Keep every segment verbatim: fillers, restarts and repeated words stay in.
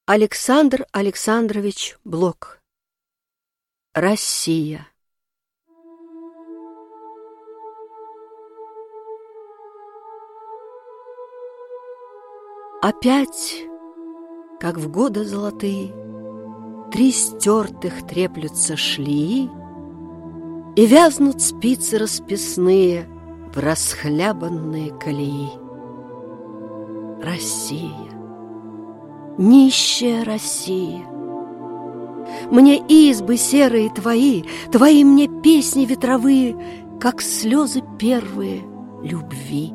Александр Александрович Блок. Россия. Опять, как в годы золотые, три стертых треплются шлеи, и вязнут спицы расписные в расхлябанные колеи. Россия, нищая Россия, мне избы серые твои, твои мне песни ветровые, как слезы первые любви.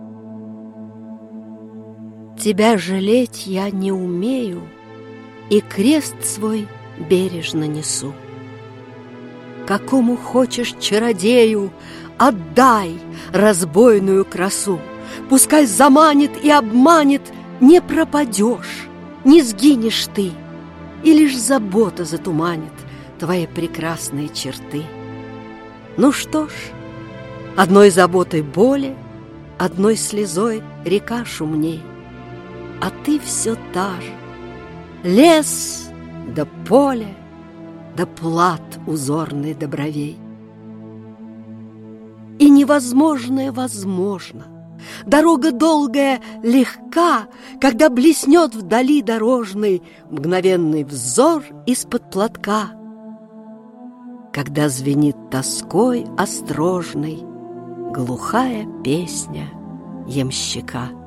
Тебя жалеть я не умею, и крест свой бережно несу. Какому хочешь чародею отдай разбойную красу, пускай заманит и обманет, не пропадешь, не сгинешь ты, и лишь забота затуманит твои прекрасные черты. Ну что ж, одной заботой боли, одной слезой река шумней, а ты все та же, лес да поле, да плат узорный до бровей. И невозможное возможно, дорога долгая легка, когда блеснет вдали дорожный мгновенный взор из-под платка, когда звенит тоской острожной глухая песня ямщика.